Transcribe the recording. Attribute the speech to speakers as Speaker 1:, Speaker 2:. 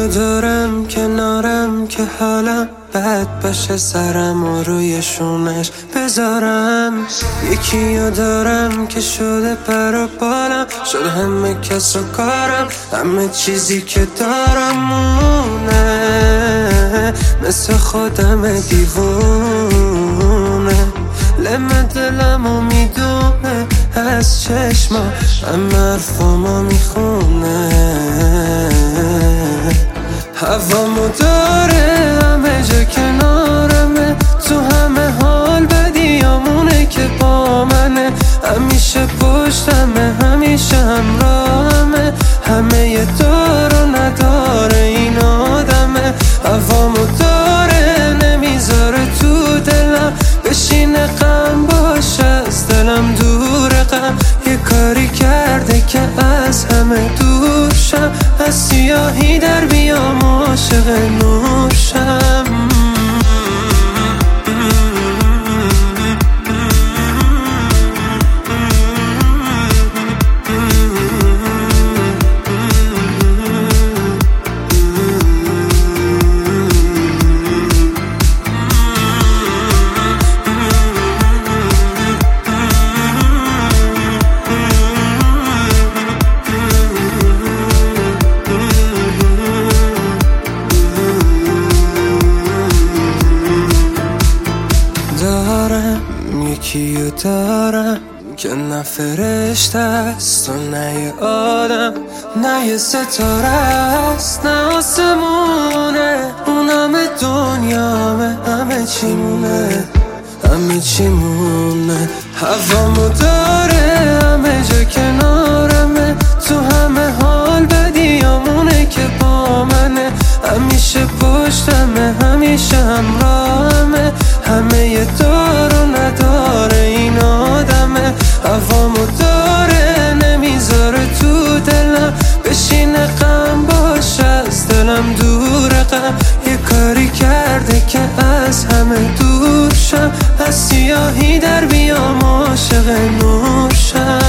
Speaker 1: یکیو دارم کنارم که حالم بد باشه سرم و روی شونش بذارم. یکیو دارم که شده پر و بالم، شده همه کس و کارم، همه چیزی که دارم مونه، مثل خودم دیوونه. لمه دلمو میدونه از چشما، همه حرفامو میخونه. هوامو داره همه جا کنارمه، تو همه حال بدیامونه که با منه. همیشه پشتمه، همیشه همراهمه، همه یه دار و نداره این آدمه. هوامو داره نمیذاره تو دلم بشینه، غم باشه از دلم دور غم. یه کاری کرده که از همه دور شم، از سیاهی در بیام عاشق نور شم. یکیو دارم که نه فرشته است و نه یه آدم، نه یه ستاره است نه آسمونه. اون همه دنیامه، همه چی مونه، همه چی مونه. هوامو داره همه جا کنارمه، تو همه حال بدیامونه که با منه. همیشه پشتمه، همیشه همراهمه، همه یه دار و نداره این آدمه. هوامو داره نمیذاره تو دلم بشینه، غم باشه از دلم دور غم. یه کاری کرده که از همه دور شم، از سیاهی در بیام عاشق نور شم.